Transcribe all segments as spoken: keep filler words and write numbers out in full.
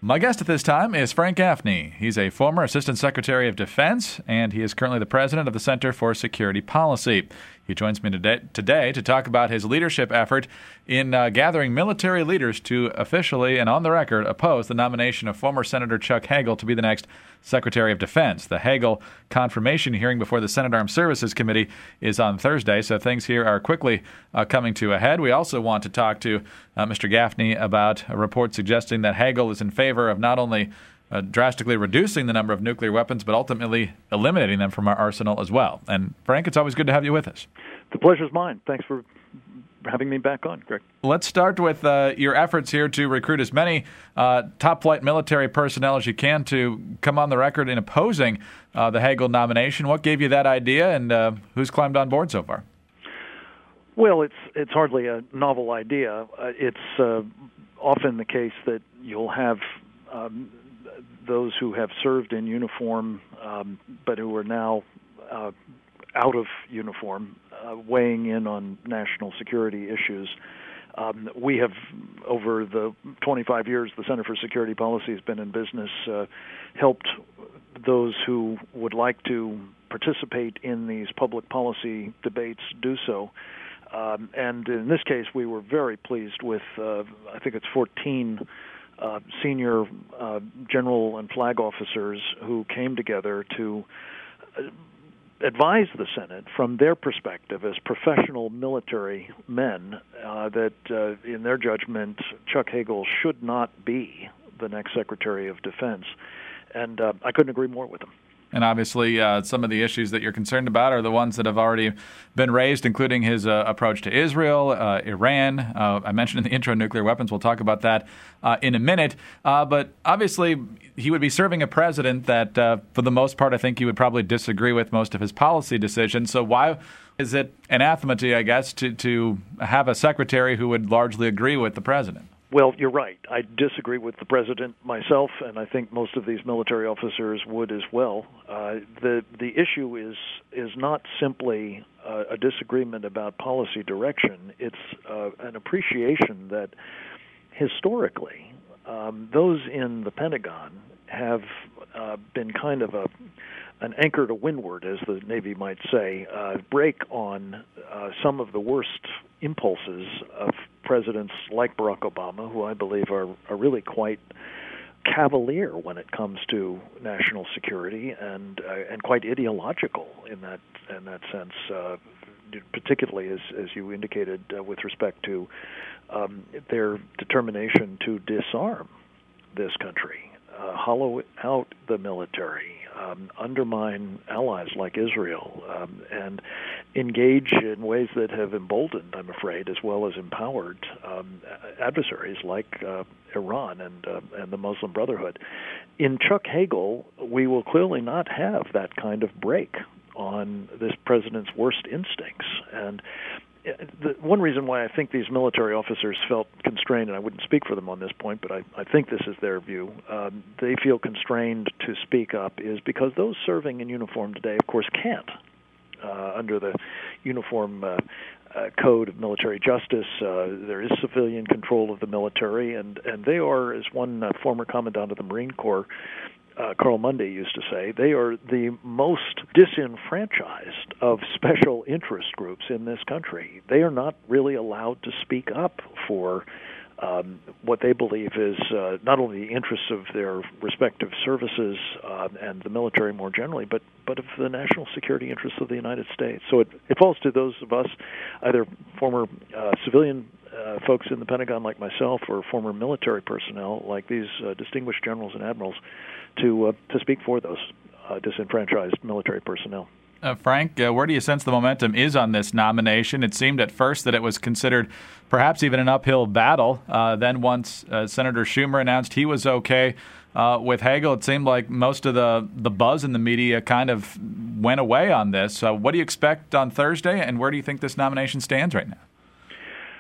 My guest at this time is Frank Gaffney. He's a former Assistant Secretary of Defense, and he is currently the president of the Center for Security Policy. He joins me today, today to talk about his leadership effort in uh, gathering military leaders to officially and on the record oppose the nomination of former Senator Chuck Hagel to be the next Secretary of Defense. The Hagel confirmation hearing before the Senate Armed Services Committee is on Thursday, so things here are quickly uh, coming to a head. We also want to talk to uh, Mister Gaffney about a report suggesting that Hagel is in favor of not only Uh, drastically reducing the number of nuclear weapons, but ultimately eliminating them from our arsenal as well. And Frank, it's always good to have you with us. The pleasure's mine. Thanks for having me back on, Greg. Let's start with uh, your efforts here to recruit as many uh, top-flight military personnel as you can to come on the record in opposing uh, the Hagel nomination. What gave you that idea, and uh, who's climbed on board so far? Well, it's it's hardly a novel idea. Uh, it's uh, often the case that you'll have um, those who have served in uniform um, but who are now uh, out of uniform uh, weighing in on national security issues. Um, we have, over the twenty-five years the Center for Security Policy has been in business, uh, helped those who would like to participate in these public policy debates do so. Um, and in this case, we were very pleased with, uh, I think it's fourteen Uh, senior uh, general and flag officers who came together to uh, advise the Senate from their perspective as professional military men uh, that, uh, in their judgment, Chuck Hagel should not be the next Secretary of Defense. And uh, I couldn't agree more with them. And obviously, uh, some of the issues that you're concerned about are the ones that have already been raised, including his uh, approach to Israel, uh, Iran. Uh, I mentioned in the intro nuclear weapons. We'll talk about that uh, in a minute. Uh, but obviously, he would be serving a president that, uh, for the most part, I think you would probably disagree with most of his policy decisions. So why is it anathema to you, I guess, to, to have a secretary who would largely agree with the president? Well, you're right. I disagree with the president myself, and I think most of these military officers would as well. Uh, the the issue is is not simply uh, a disagreement about policy direction. It's uh, an appreciation that historically um, those in the Pentagon have uh, been kind of a an anchor to windward, as the Navy might say, uh, break on uh, some of the worst impulses of presidents like Barack Obama, who I believe are, are really quite cavalier when it comes to national security and uh, and quite ideological in that in that sense, uh, particularly as as you indicated uh, with respect to um, their determination to disarm this country, uh, hollow out the military, Um, undermine allies like Israel, um, and engage in ways that have emboldened, I'm afraid, as well as empowered um, adversaries like uh, Iran and uh, and the Muslim Brotherhood. In Chuck Hagel, we will clearly not have that kind of break on this president's worst instincts. And the one reason why I think these military officers felt constrained, and I wouldn't speak for them on this point, but I, I think this is their view, um, they feel constrained to speak up is because those serving in uniform today, of course, can't. Uh, under the Uniform uh, uh, Code of Military Justice, uh, there is civilian control of the military, and, and they are, as one uh, former commandant of the Marine Corps, Uh, Carl Mundy used to say, they are the most disenfranchised of special interest groups in this country. They are not really allowed to speak up for um, what they believe is uh, not only the interests of their respective services uh, and the military more generally, but, but of the national security interests of the United States. So it, it falls to those of us, either former uh, civilian uh, folks in the Pentagon like myself or former military personnel like these uh, distinguished generals and admirals, to uh, to speak for those uh, disenfranchised military personnel. Uh, Frank, uh, where do you sense the momentum is on this nomination? It seemed at first that it was considered perhaps even an uphill battle. Uh, then once uh, Senator Schumer announced he was okay uh, with Hagel, it seemed like most of the, the buzz in the media kind of went away on this. So what do you expect on Thursday, and where do you think this nomination stands right now?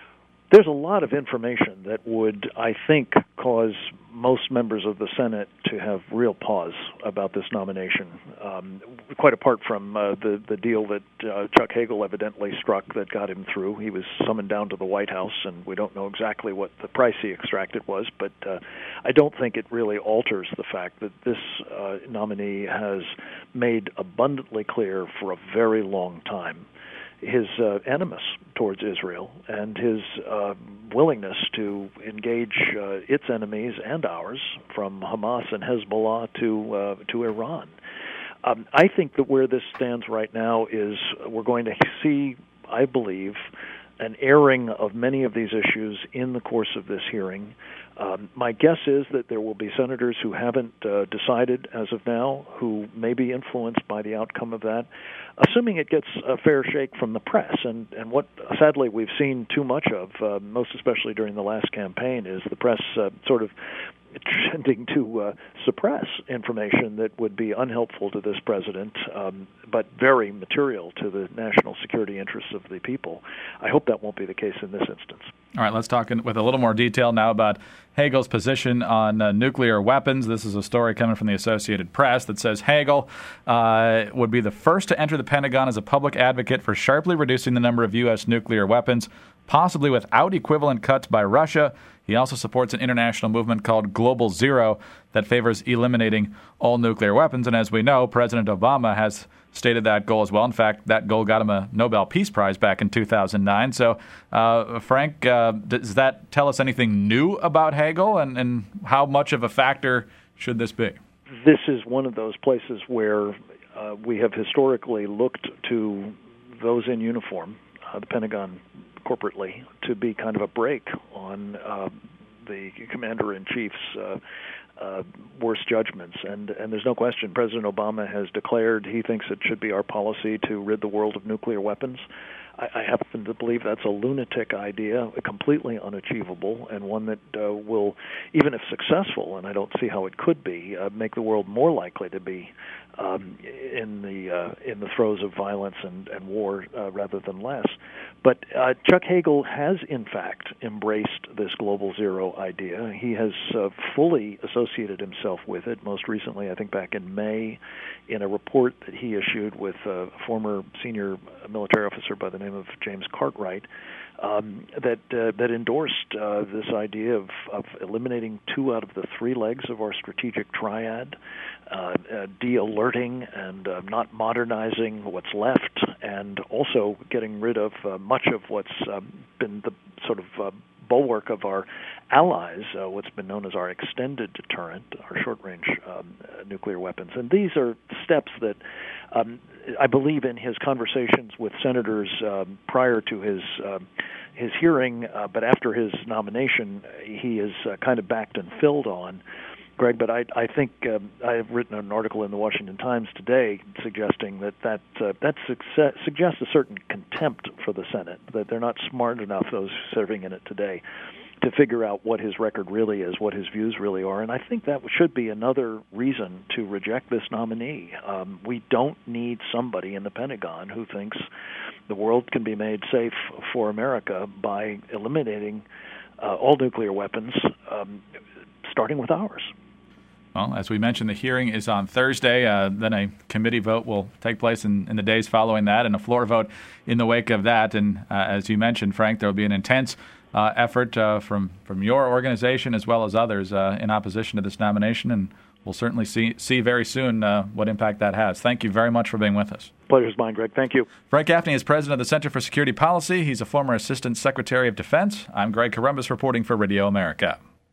There's a lot of information that would, I think, cause most members of the Senate to have real pause about this nomination, um, quite apart from uh, the, the deal that uh, Chuck Hagel evidently struck that got him through. He was summoned down to the White House, and we don't know exactly what the price he extracted was, but uh, I don't think it really alters the fact that this uh, nominee has made abundantly clear for a very long time his uh, animus towards Israel and his uh, willingness to engage uh, its enemies and ours, from Hamas and Hezbollah to uh, to Iran. Um, I think that where this stands right now is we're going to see, I believe, an airing of many of these issues in the course of this hearing. Um, my guess is that there will be senators who haven't uh, decided as of now, who may be influenced by the outcome of that, assuming it gets a fair shake from the press. And, and what, sadly, we've seen too much of, uh, most especially during the last campaign, is the press uh, sort of tending to uh, suppress information that would be unhelpful to this president, um, but very material to the national security interests of the people. I hope that won't be the case in this instance. All right, let's talk in, with a little more detail now about Hagel's position on uh, nuclear weapons. This is a story coming from the Associated Press that says Hagel uh, would be the first to enter the Pentagon as a public advocate for sharply reducing the number of U S nuclear weapons, possibly without equivalent cuts by Russia. He also supports an international movement called Global Zero that favors eliminating all nuclear weapons. And as we know, President Obama has stated that goal as well. In fact, that goal got him a Nobel Peace Prize back in two thousand nine. So, uh, Frank, uh, does that tell us anything new about Hagel, and, and how much of a factor should this be? This is one of those places where uh, we have historically looked to those in uniform, uh, the Pentagon corporately, to be kind of a brake on uh, the commander-in-chief's uh, uh, worst judgments. And, and there's no question President Obama has declared he thinks it should be our policy to rid the world of nuclear weapons. I, I happen to believe that's a lunatic idea, completely unachievable, and one that uh, will, even if successful, and I don't see how it could be, uh, make the world more likely to be um, in the uh, in the throes of violence and, and war uh, rather than less. But uh, Chuck Hagel has, in fact, embraced this Global Zero idea. He has uh, fully associated himself with it, most recently, I think back in May, in a report that he issued with a former senior military officer by the name of James Cartwright, um, that uh, that endorsed uh, this idea of, of eliminating two out of the three legs of our strategic triad, uh, uh, de-alerting and uh, not modernizing what's left, and also getting rid of uh, much of what's um, been the sort of uh, bulwark of our allies, uh, what's been known as our extended deterrent, our short-range um, uh, nuclear weapons. And these are steps that um, I believe in his conversations with senators um, prior to his um, his hearing, uh, but after his nomination, he is uh, kind of backed and filled on, Greg. But I, I think um, I have written an article in the Washington Times today suggesting that that, uh, that success, suggests a certain contempt for the Senate, that they're not smart enough, those serving in it today, to figure out what his record really is, what his views really are. And I think that should be another reason to reject this nominee. Um, we don't need somebody in the Pentagon who thinks the world can be made safe for America by eliminating uh, all nuclear weapons, um, starting with ours. Well, as we mentioned, the hearing is on Thursday. Uh, then a committee vote will take place in, in the days following that, and a floor vote in the wake of that. And uh, as you mentioned, Frank, there will be an intense uh, effort uh, from, from your organization as well as others uh, in opposition to this nomination, and we'll certainly see see very soon uh, what impact that has. Thank you very much for being with us. Pleasure's mine, Greg. Thank you. Frank Gaffney is president of the Center for Security Policy. He's a former Assistant Secretary of Defense. I'm Greg Corombos reporting for Radio America.